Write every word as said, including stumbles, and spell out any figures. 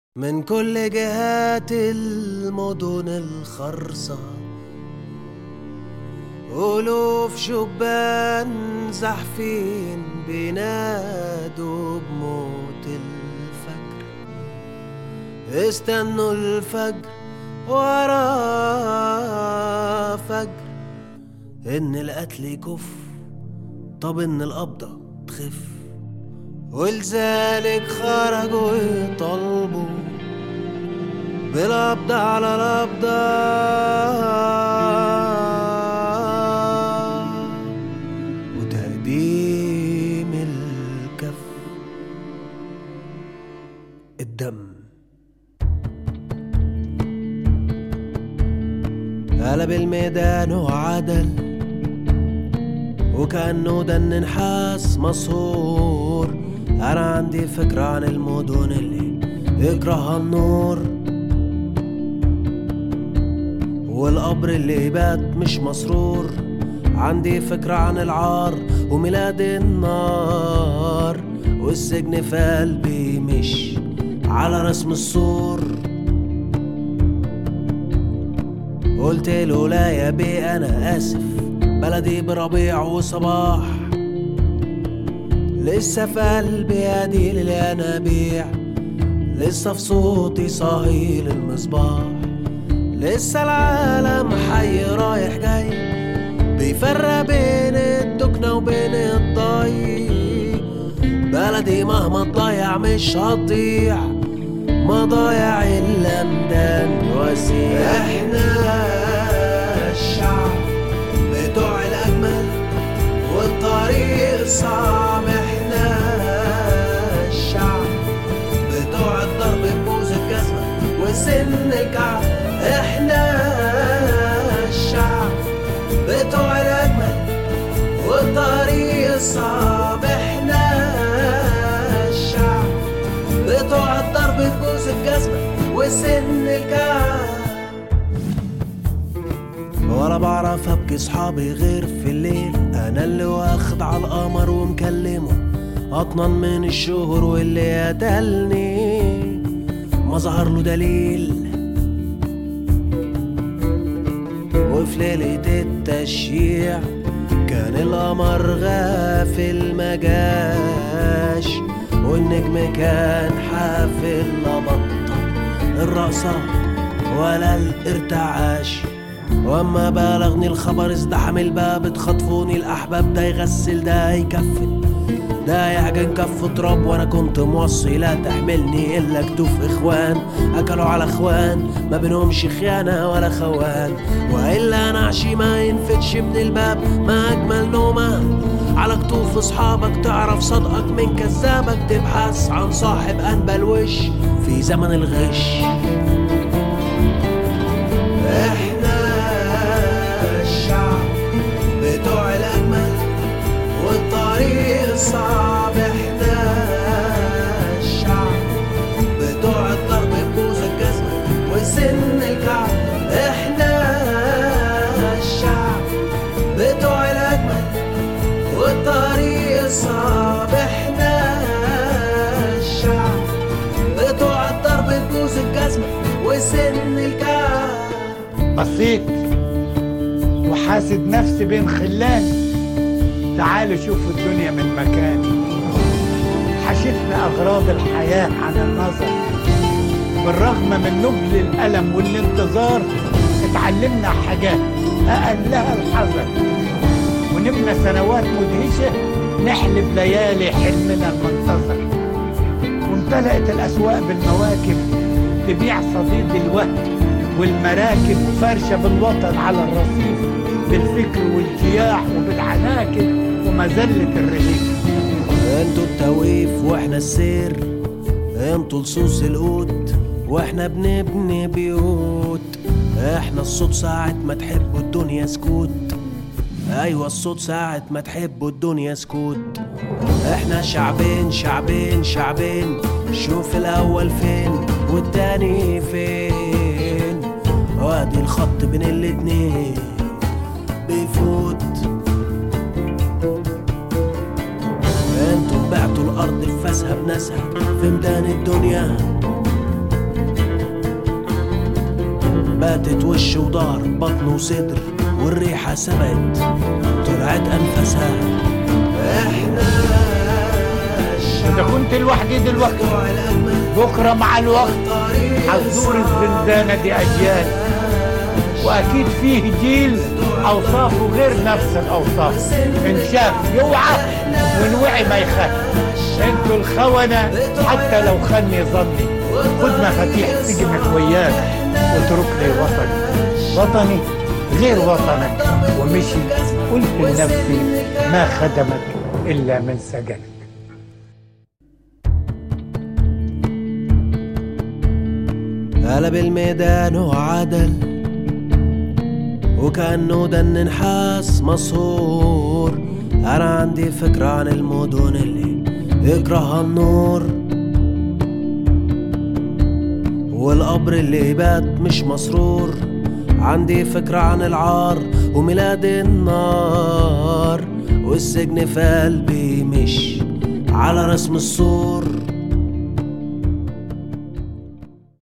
من كل جهات المدن الخرصة ألوف شبان زحفين بينادوا بموت الفجر. استنوا الفجر ورا فجر، إن القتل يكف، طب إن القبضة تخف، ولذلك خرجوا يطالبوا بالقبض على القبضة وتقديم الكف. الدم قلب الميدان وعدل، وكأنه دن نحاس مسهور. أنا عندي فكرة عن المدن اللي يكرهها النور، والقبر اللي يبات مش مسرور. عندي فكرة عن العار وميلاد النار، والسجن في قلبي مش على رسم السور. قلت له لا يا بي أنا آسف، بلدي بربيع وصباح، لسه في قلبي أديل الينابيع، لسه في صوتي صهيل المصباح، لسه العالم حي رايح جاي بيفرق بين الدكنة وبين الضي. بلدي مهما تضيع مش هتضيع، مضايع إلا مدان وسيع. احنا الشعب بتوع الأجمل والطريق صعب، احنا الشعب بتوع الضرب ببوز الجزمة وسن الكعب. احنا الشعب بتوع الأجمل والطريق صعب، احنا الشعب بتوع الضرب ببوز الجزمة وسن الكعب. ولا بعرف ابكي صحابي غير في الليل، انا اللي واخد على القمر ومكلمه اطنن من الشهر، واللي قتلني ما ظهر له دليل. وفي ليلة التشييع كان القمر غافل مجاش، والنجم كان حافل لبطة الرقصة ولا الارتعاش. واما بلغني الخبر ازدحم الباب، اتخطفوني الاحباب، ده يغسل ده يكفن ده يعجن كف تراب. وانا كنت موصي لا تحملني الا كتوف اخوان، اكلوا على اخوان ما بينهمش خيانة ولا خوان. والا نعشي ما ينفتش من الباب، ما اجمل نومة على كتوف اصحابك. تعرف صدقك من كذابك، تبحث عن صاحب انبل وش في زمن الغش. احنا الشعب بتوع الأجمل والطريق صعب، احنا الشعب بتوع الضرب ببوز الجزمة وسن الكعب. احنا الشعب بتوع الأجمل والطريق صعب، احنا الشعب بتوع الضرب ببوز الجزمة وسن الكعب. بصيت وحاسد نفسي بين خلاني، تعالوا شوفوا الدنيا من مكاني. حشتنا أغراض الحياة عن النظر، بالرغم من نبل الألم والانتظار اتعلمنا حاجات أقلها الحذر، ونبنى سنوات مدهشة نحلب ليالي حلمنا المنتظر. وامتلأت الأسواق بالمواكب تبيع صديد الوهم والمراكب، فرشة بالوطن على الرصيف بالفكر والجياح وبالعناكب ومذلة الرغيف. انتوا التوقيف واحنا السير، انتوا لصوص القوت واحنا بنبني بيوت. احنا الصوت ساعة ما تحبوا الدنيا سكوت، ايوه الصوت ساعة ما تحبوا الدنيا سكوت. احنا شعبين شعبين شعبين، شوف الاول فين والتاني فين، وادي الخط بين الاتنين بيفوت. انتوا بعتوا الارض بفاسها بناسها في ميدان الدنيا، فاتت وش وضهر بطن وصدر، والريحة سبقت طلعت أنفاسها. احنا إذا كنت لوحدي دلوقتي بكرة مع الوقت هتزور الزنزانة دي أجيال، وأكيد فيه جيل أوصافه غير نفس الأوصاف، إن شاف يوعى وإن وعي ما يخاف. انتوا الخونة حتى لو خني ظني، خد مفاتيح سجنك وياك واترك لي وطني. وطني غير وطنك، ومشي قلت لنفسي ما خدمك إلا من سجنك. قلب الميدان وعدل وكأنه دن نحاس مسهور. أنا عندي فكرة عن المدن اللي يكرهها النور، والقبر اللي بات مش مسرور. عندي فكرة عن العار وميلاد النار، والسجن في قلبي مش على رسم السور.